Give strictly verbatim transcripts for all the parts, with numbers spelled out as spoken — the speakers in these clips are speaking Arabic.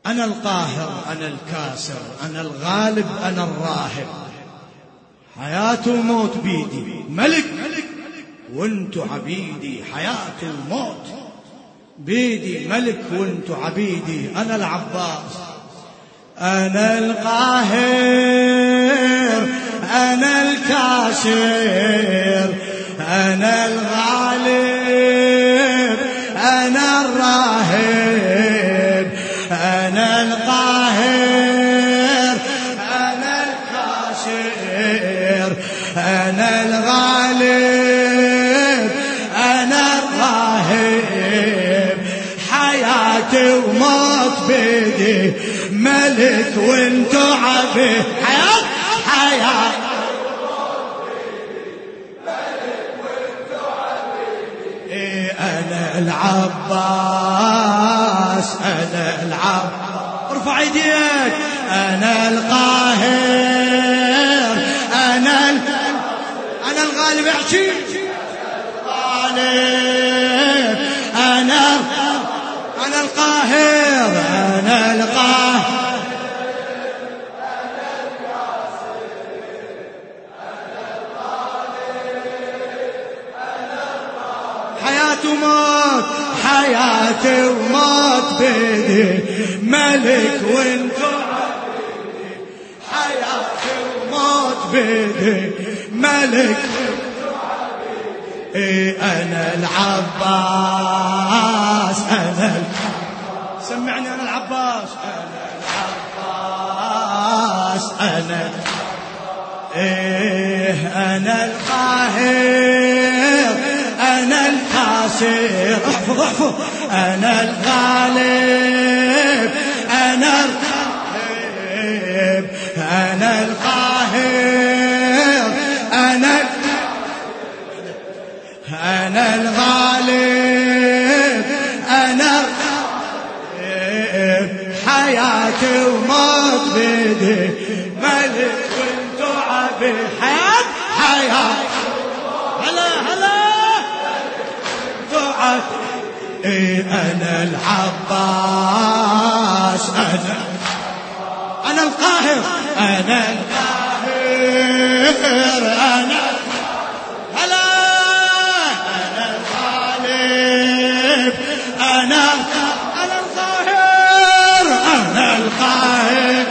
أنا القاهر أنا الكاسر أنا الغالب أنا الراهب، حياة وموت بيدي، ملك وانتو عبيدي، حياة وموت بيدي، ملك وانتو عبيدي. أنا العباس أنا القاهر أنا الكاسر أنا الغالب أنا الراهب، أنا القاهر أنا الكاسر أنا الغالب أنا الراهب، حياتي وموت بيدي، ملك وانتو عبيد، حياة حياة إيه أنا العباس أنا العباس، ارفع ايديك، أنا القاهر أنا ال... أنا الغالب، احكي الغالب أنا أنا القاهر أنا القاهر حياة وموت، حياتي وموت بيدي، ملك وانتو عبيدي، حياتي وموت بيدي، ملك وانتو عبيدي. إيه أنا العباس أنا ال... سمعني أنا العباس أنا العباس أنا إيه أنا القاهر أنا الكاسر، احفظ احفظ، أنا الغالب أنا الراهب، أنا القاهر أنا أنا الغالب أنا الراهب، حياتي وموت بيدي، ملك وانتو عبيد، حياة حياة هلا هلا إيه أنا العباس أنا أنا القاهر أنا القاهر أنا هلا أنا الغالب أنا أنا القاهر أنا القاهر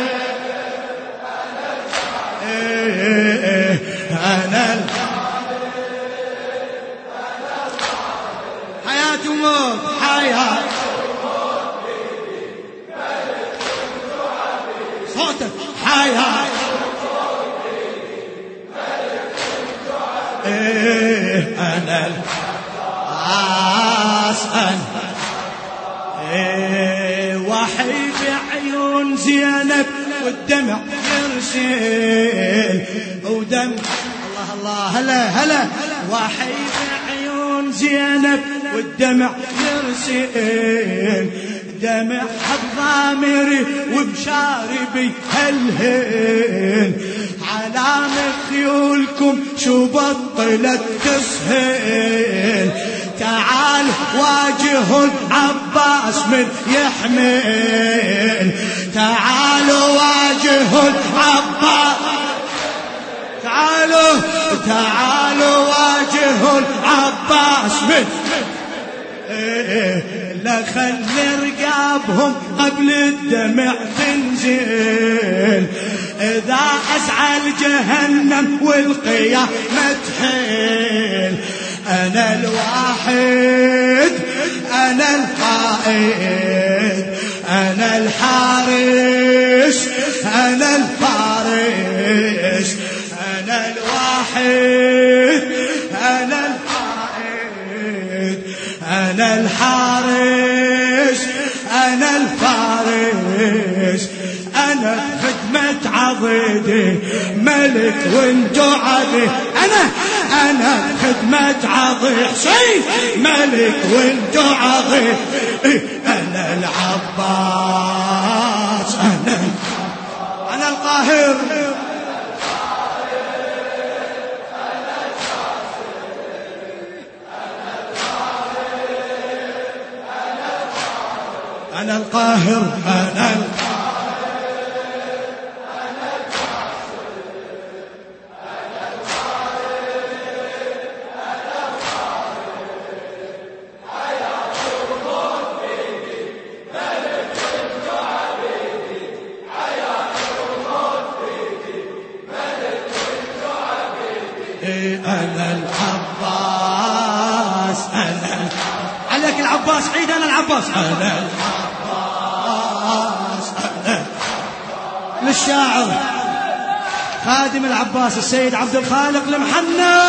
إيه أنا حياة وموت، حياة صوتك، حياة إيه أنا العباس أنا إيه وحي بعيون زينب والدمع يرسل ودم الله الله هلا هلا، وحي بعيون زينب والدمع يرسل، دمع بضامري وبشاربي هلهل، علام خيولكم شو بطلت تسهل، تعال واجه العباس من يحمل، تعالوا واجه العباس، تعالوا تعالوا واجه العباس من لا خلي رقابهم قبل الدمع تنزل، إذا أزعل جهنم والقيامة تحل، أنا الواحد أنا القائد أنا الحارس أنا الفارس، أنا الواحد أنا القائد أنا الحارس أنا الفارس، أنا خدمة عضيدي، ملك وانتو عبيد، أنا أنا خدمة عضيد، حسين ملك وانتو عبيد، أنا العباس أنا أنا القاهر أنا القاهر أنا أنا العباس أنا عليك العباس عيد أنا العباس أنا العباس أنا للشاعر خادم العباس السيد عبد الخالق المحنى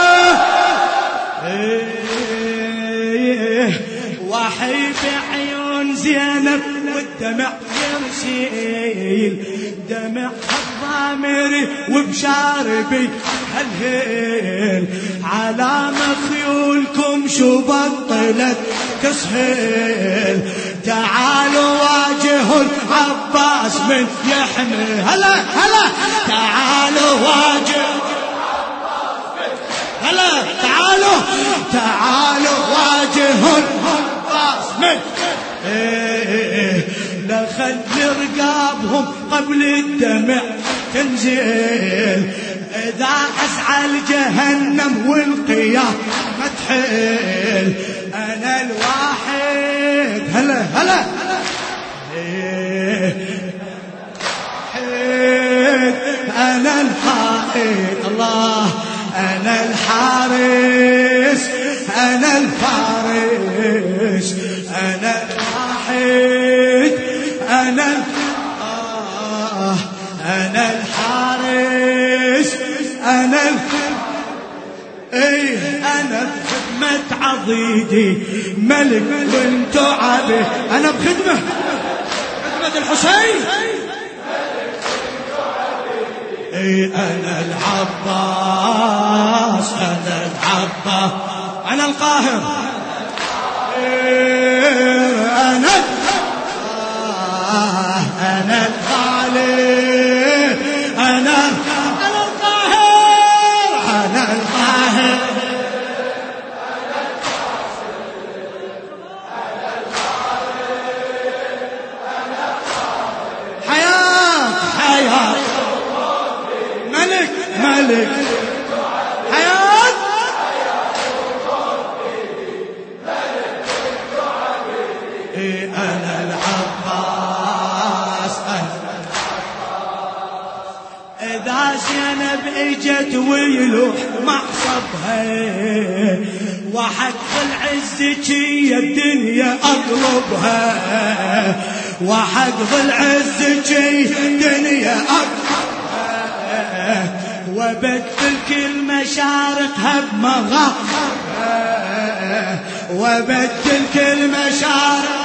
وحي بعيون زينب والدمع يرسيل دمع الضامري وبشاربي هالهيل على مخيولكم شو بطلت تسهيل تعالوا واجهوا العباس من يحمي هلا هلا تعالوا واجهوا هلا تعالوا تعالوا واجهوا العباس من لخل رقابهم قبل الدمع تنزل إذا أسعى جهنم والقيامة تحل أنا الواحد هلا هلا أنا القائد الله أنا الحارس أنا الفارس أنا الواحد أنا آه أنا الحارس أنا ايه أنا بخدمة عضيدي ملك وانتو عبيد أنا بخدمة خدمة الحسين ايه أنا العباس أنا العباس أنا القاهر إيه أنا آه أنا الخالق أنا أنا القاهر أنا القاهر حياة حياة ملك ملك حياة إيه أنا العباس إذا زينب اجت ويلوح معصبها وحق العز جي الدنيا اطلبها وحق العز جي الدنيا اطلبها وبدل كل مشارقها بمغاربها وبدل كل مشارقها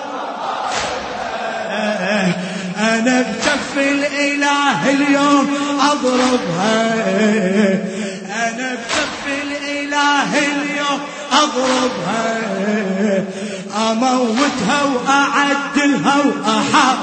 أنا بكف الإله اليوم أضربها أنا بكف الإله اليوم أضربها أموتها وأعدلها وأحط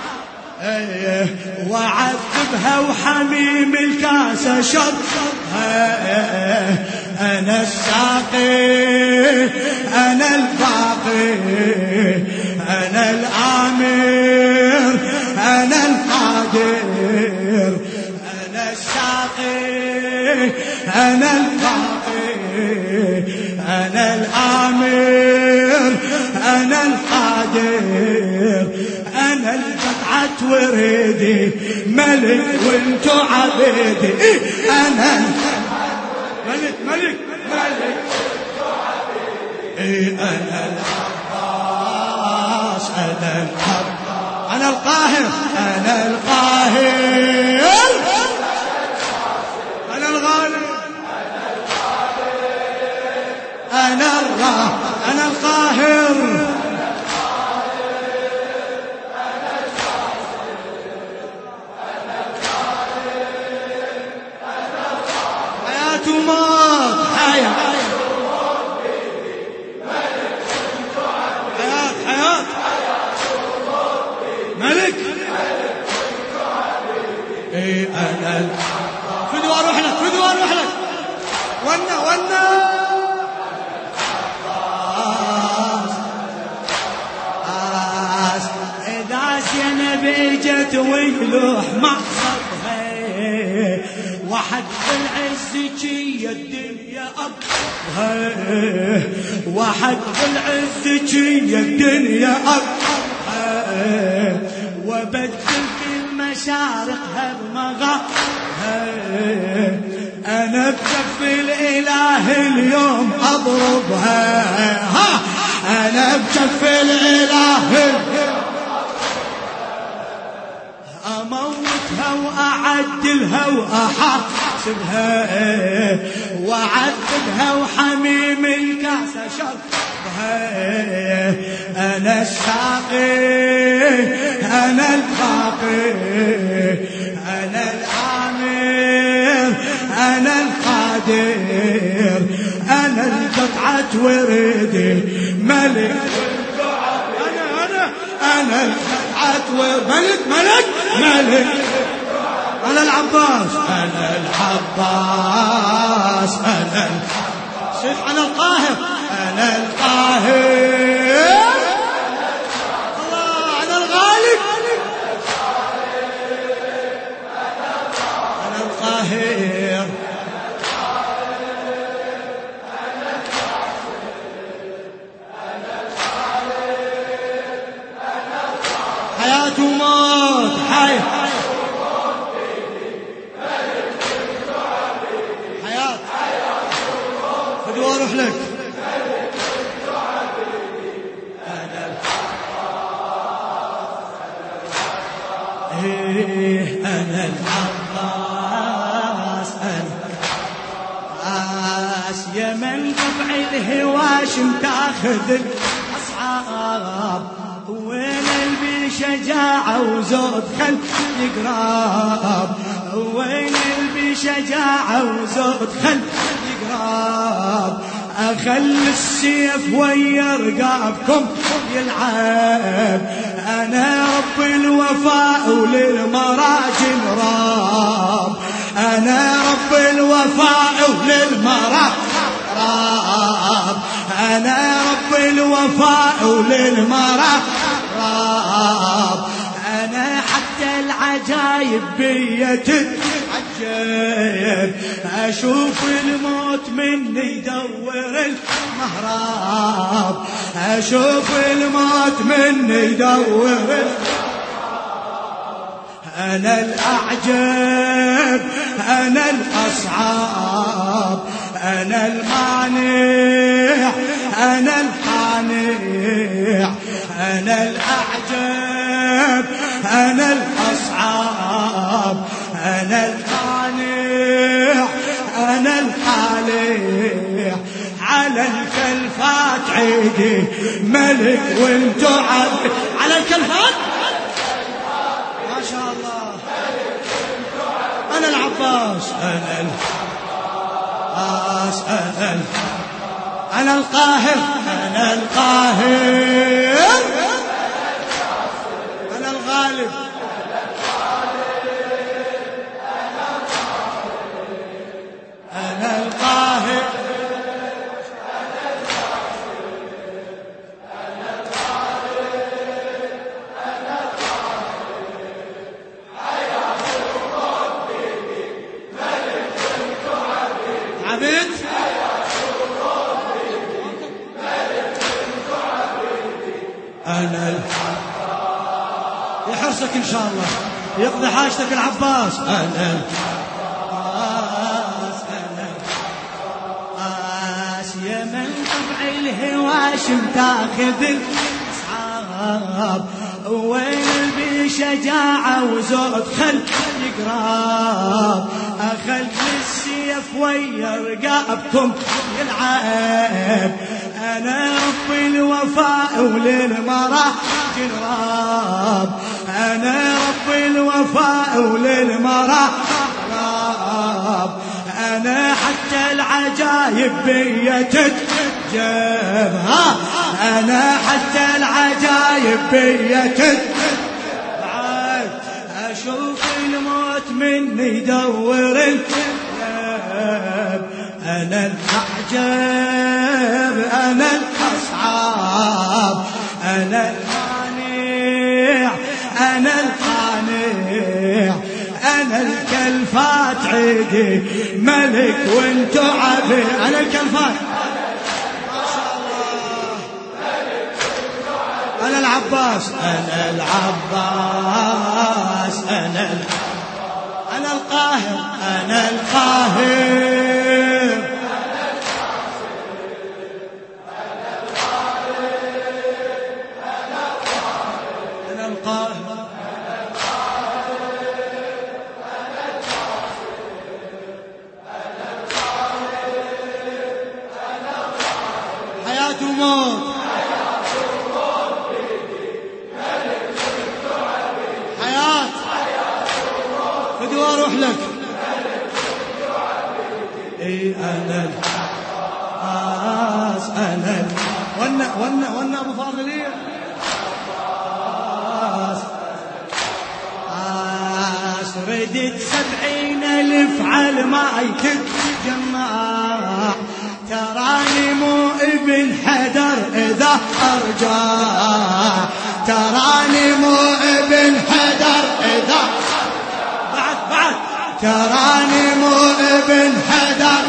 وأعذبها وحميم الكاسة شربها أنا الساقي أنا الباقي أنا الآمر أنا القادر أنا الساقي أنا الباقي أنا الآمر أنا القادر أنا القطعة وريدي ملك وانتو عبيدي أنا ملك ملك ملك أنا العباس أنا الحب أنا القاهر أنا القاهر أنا الغالب أنا الغالب أنا القاهر حياة وموت حياة ملك ايه انا فدوا اروح لك فدوا اروح لك ونا ونا آس زينب اجت ويلوح مقصدها، وحد بالعز جي الدنيا أبها، وحد بالعز جي الدنيا أبها، وبدل في مشارقها بمغاها، أنا بكف الإله اليوم أضربها، ها أنا بكف الإله أموتها وأعدلها وأحاسبها، وأعذبها وحميم الكاس أشربها، أنا الساقي أنا الباقي أنا الآمر أنا القادر أنا القطعة وردي ملك أنا أنا أنا القطعة وملك ملك ملك أنا العباس أنا العباس أنا شوف أنا القاهر أنا القاهر الله أنا الغالب أنا القاهر حياة وموت حي حياة خذ واروح لك أنا العباس أنا يا من طبع الهواشم تاخذ الأصحاب، وين البي شجاعة وزود خل يقراب، وين البي شجاعة وزود خل يقراب، أخل السيف ويا رقابكم يلعب، أنا رب الوفاء وللمراجل راب، أنا رب الوفاء وللمراجل راب، أنا رب الوفاء وللمراجل راب، أنا حتى العجايب بيا تتعجب، أشوف الموت مني يدور المهراب، أشوف الموت مني يدور أنا الأعجب أنا الأصعب أنا المانع أنا القانع، أنا الأعجب أنا الأصعب أنا القانع أنا القالع، على الكلفات عيدي ملك وانتو عبد على الكلفات ما شاء الله. أنا العباس أنا العباس أنا أنا القاهر أنا القاهر أنا الغالب أنا القاهر عبيد أنا يحرسك إن شاء الله يقضي حاجتك العباس أنا العباس أنا العباس يا من طبع الهواشم تاخذ الأصحاب، وين بشجاعة وزود خل يقراب، أخل السيف ويا رقابكم يلعب، أنا رب الوفاء وللمراجل راب، أنا رب الوفاء وللمراجل راب، أنا حتى العجايب بيا تتجب، ها أنا حتى العجايب بيا تتجب، أشوف الموت مني يدور الكلاب، أنا الأعجب أنا الأصعب أنا المانع أنا القانع أنا الكلفات عيدي ملك وانتو عبيد. أنا الكلفات ما شاء الله. أنا العباس أنا العباس أنا أنا القاهر أنا القاهر أنا القاهر حياة وموت حياة بدي اروح لك. اي انا العباس انا ونا ونا ونا ابو فاضليه ردت سبعين الف على ما تتجمع تراني مو ابن حدر اذا ارجع تراني مو ابن حدر اذا بعد بعد تراني مو ابن حدر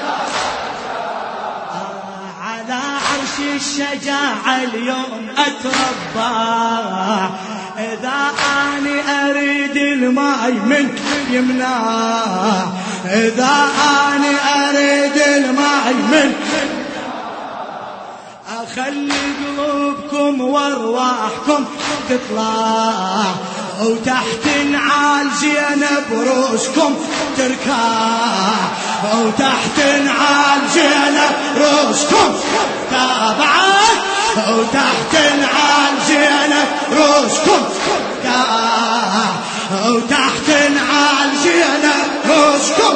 على عرش الشجاعة اليوم اتربى إذا أني أريد الماء من يمنع إذا أني أريد الماء من أخلي قلوبكم وارواحكم تطلع وتحت نعال زينب روسكم تركع وتحت نعال زينب روسكم تابعت وتحت نعال زينب روسكم تابعت وتحت نعال زينب روسكم.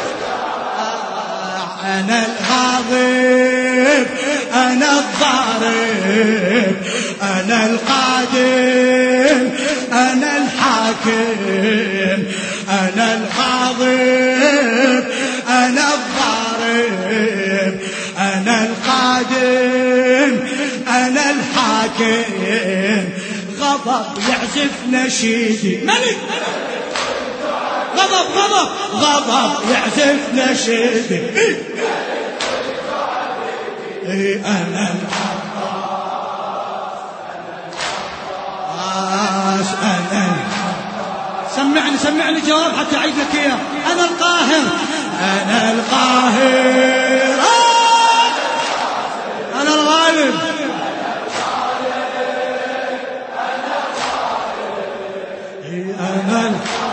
أنا الغاضب أنا الضارب أنا القادم أنا الحاكم أنا الغاضب أنا الضارب أنا القادم أنا الحاكم. غضب يعزف نشيدي ملك غضب غضب غضب يعزف نشيدي إيه أنا العباس أنا سمعني سمعني جواب حتى أعيد لك إياه. أنا القاهر أنا القاهر أنا الغالب إيه أنا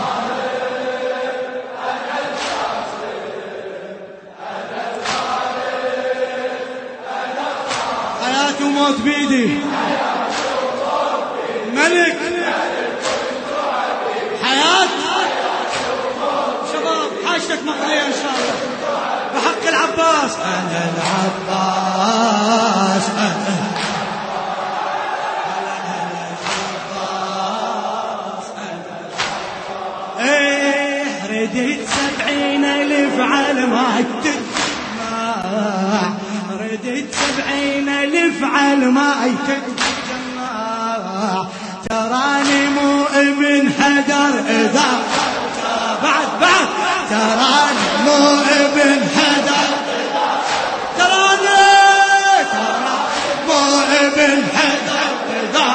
موت بيدي ملك حياة شباب حاجتك مقضية إن شاء الله بحق العباس. أنا العباس أنا العباس أنا إيه رديت سبعين ألف على ما تجمع رديت سبعين ألف على ما تجمع تراني مو ابن حدر إذا بعد بعد تراني مو ابن حدر تراني تراني مو ابن حدر إذا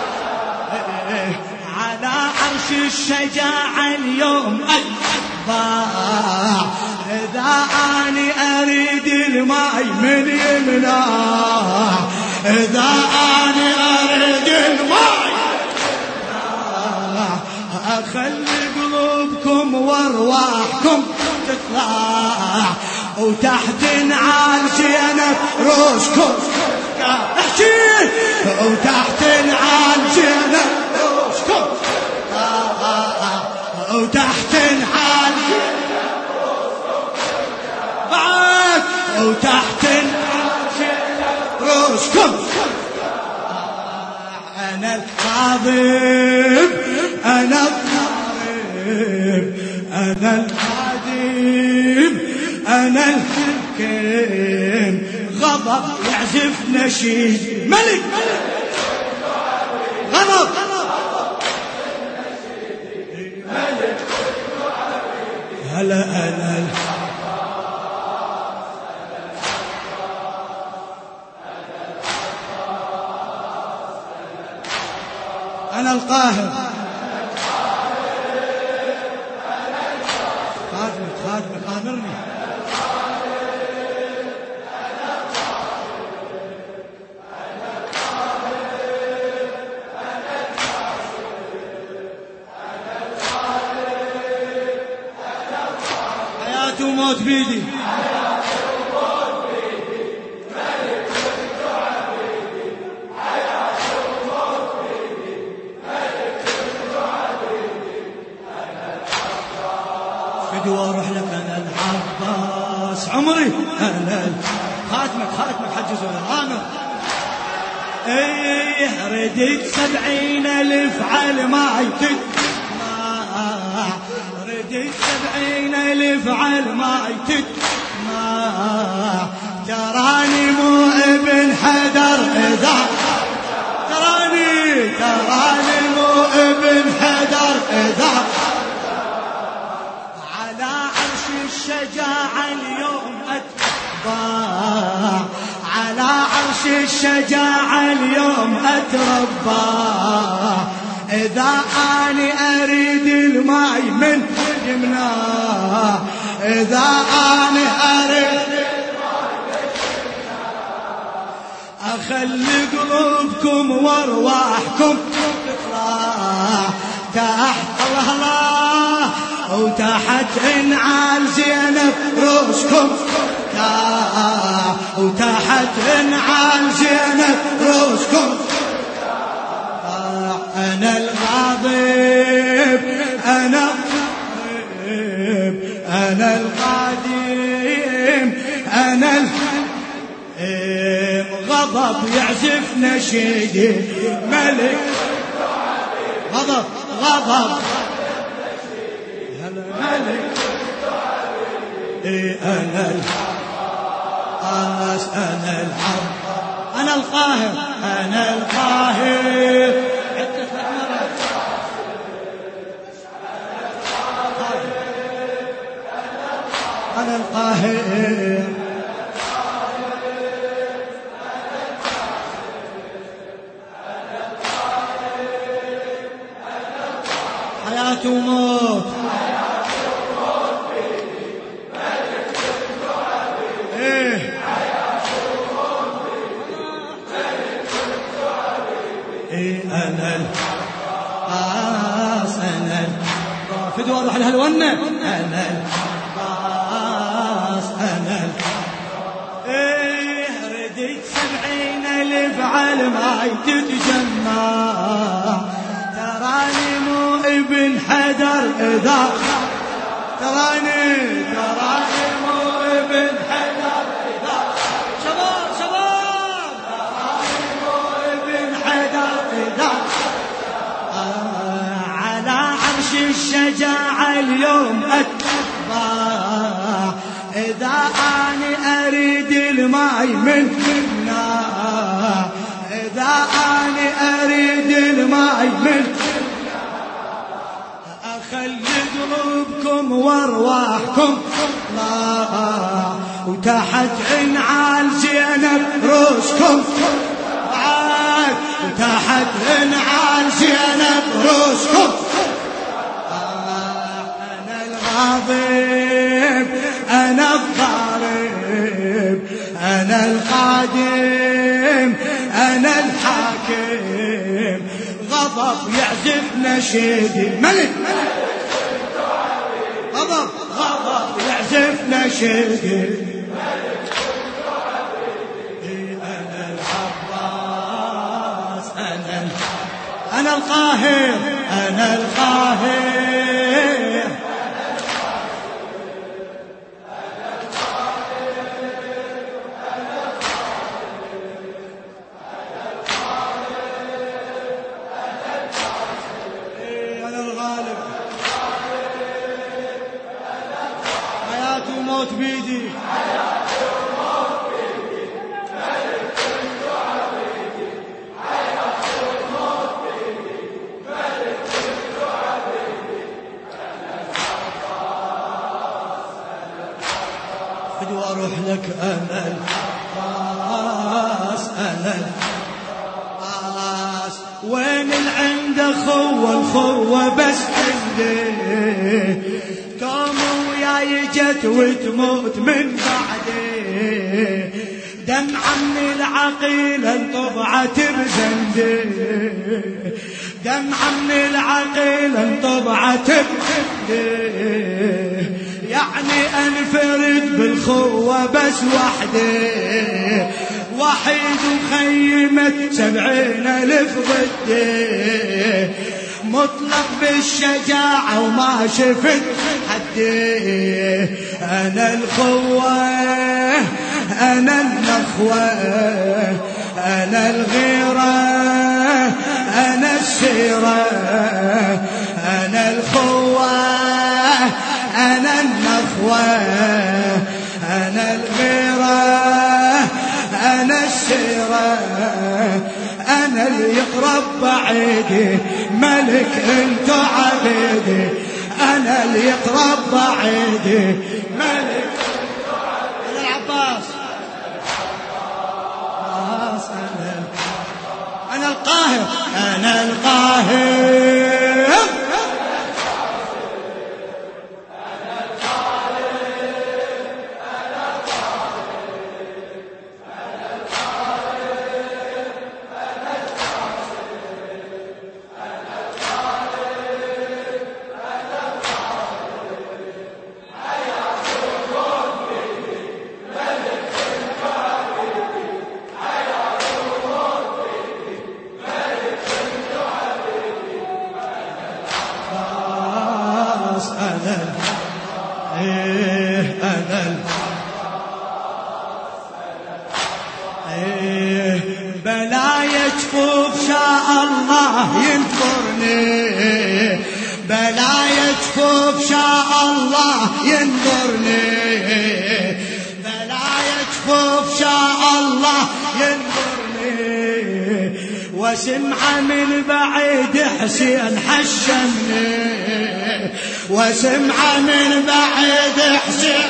على عرش الشجاعة اليوم أتباع إذا أني أريد الماء من يمنع إذا أني أريد الماء أخلي قلوبكم وارواحكم تطلع وتحت نعال زينب روسكم احكي وتحت نعال زينب روسكم وتحت نعال بعد وتحت روسكم. أنا القاضب أنا الضارب أنا القادم أنا الحكيم. غضب يعزف نشيد ملك غضب هلا أنا أنا القاهر. خادمك خادمك آمرني. حياة وموت بيدي. واروح لك انا العباس عمري انا خاتمك خاتمك حجز الغامر. ايه رديت سبعين الف على ما تسمع، رديت سبعين الف على ما تسمع، تراني مو ابن حدر اذا تراني تراني مو ابن حدر اذا الشجاعة اليوم أتربى، على عرش الشجاعة اليوم أتربى، إذا أني أريد الماء من يمناه، إذا أني أريد الماء من يمناه، أخلي قلوبكم وارواحكم تطلع تحت الله وتحت انعال زينب روسكم، وتحت انعال زينب روسكم. انا الغاضب انا الغاضب انا القادم انا الغضب يعزف نشيدي ملك غضب غضب ملك. إيه أنا العباس أنا العب أنا القاهر أنا القاهر. أنا القاهر حياة وموت. أنا العباس أنا الرافد واضح الهلونة أنا العباس أنا إيه رديت سبعين ألف على ما تتجمع، تراني مو ابن حدر إذا تراني تراني مو ابن حدر إذا شباب شباب تراني مو ابن حدر إذا على عرش الشجاعة اليوم أتبع، إذا أنا أريد الماء من يمناه، إذا أنا أريد الماء من أخلي قلوبكم وارواحكم الله وتحت انعال زينب روسكم، وتحت انعال زينب روسكم. أنا الغاضب أنا الضارب أنا القادم أنا الحاكم، غضب يعزف نشيدي ملك غضب غضب يعزف نشيدي. أنا العباس أنا أنا القاهر أنا القاهر أنا الغالب حياة وموت بيدي واروح لك انا العباس انا العباس. وين العند اخوه الخوه بس عندي كوم وياي جت وتموت من بعدي دم عمي العقيل انطبعت بزندي دم عمي العقيل انطبعت بزندي يعني انفرد بالخوة بس وحدي وحيد وخيمة سبعين الف ضدي مطلق بالشجاعة وما شفت حدي أنا الخوة أنا النخوة أنا الغيرة أنا السيرة أنا الخوة أنا النخوة أنا الغيرة أنا السيرة أنا اللي يقرب بعيدي ملك انت عبيدي أنا اللي يقرب بعيدي ملك انت عبيدي العباس أنا أنا القاهر أنا القاهر بلا يجفوف شاء الله ينظرني بلا يجفوف شاء الله ينظرني بلا يجفوف شاء الله ينظرني وسمع من بعيد حسين حشمني وسمع من بعيد حسين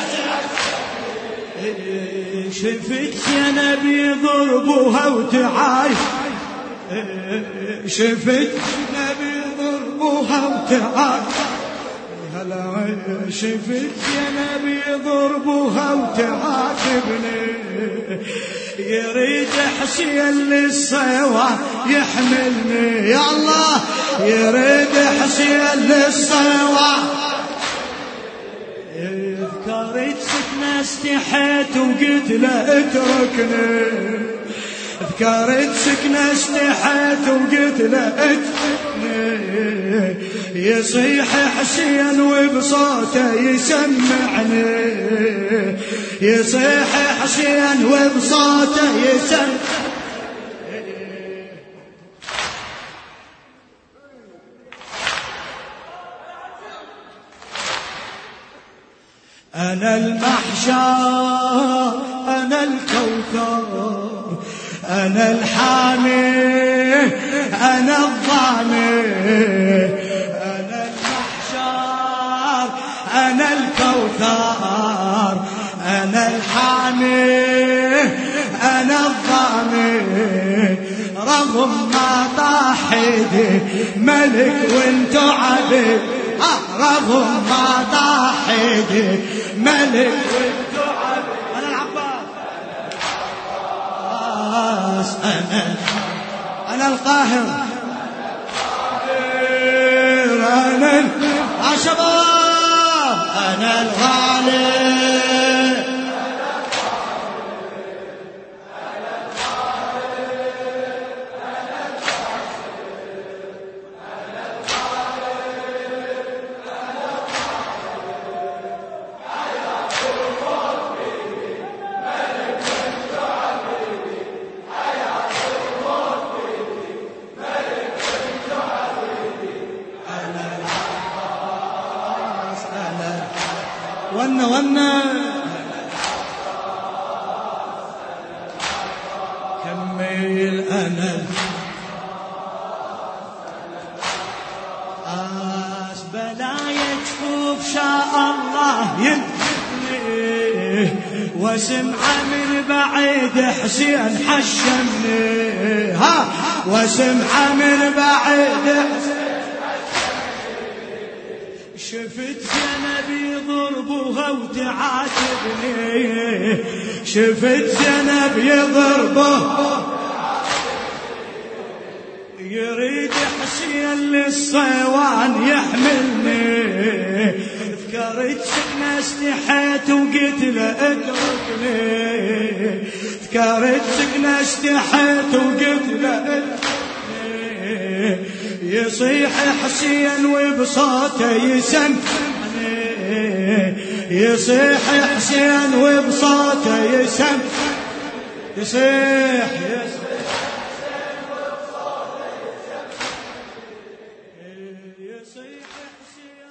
شفت زينب يضربوها وتعاي شفت زينب يضربوها وتعاي هلا شفت زينب يضربوها وتعاتبني يريد حسين للصيوة يحملني يا الله يريد حسين للصيوة ذكرت سكنة استحيت وقلت له اتركني ذكرت سكنة استحيت وقلت له اتركني يصيح حسين وبصوته يسمعني يصيح حسين وبصوته يسمعني أنا المحشر أنا الكوثر أنا الحامي أنا الضامي أنا المحشر أنا الكوثر أنا الحامي أنا الضامي رغم ما طاح ايدي ملك وانتو عبيد رغم ما طاح ايدي ملك وانتو عبيد انا العباس انا انا القاهر انا يا شباب انا الغالي ونا ونا كمل أنا آس بلا يجفوف شاء الله يدني وسمعه من بعيد حسين حشمني، ها وسمعه من بعيد شفت زينب يضربها وتعاتبني، شفت زينب يضربه يريد حسين للصيوان يحملني، ذكرت سكنة استحيت وقلت له اتركني، ذكرت سكنة استحيت وقلت له اتركني، يصيح حسين وبصوته يسمعني، يصيح حسين وبصوته يسمع، يصيح يصيح يصيح حسين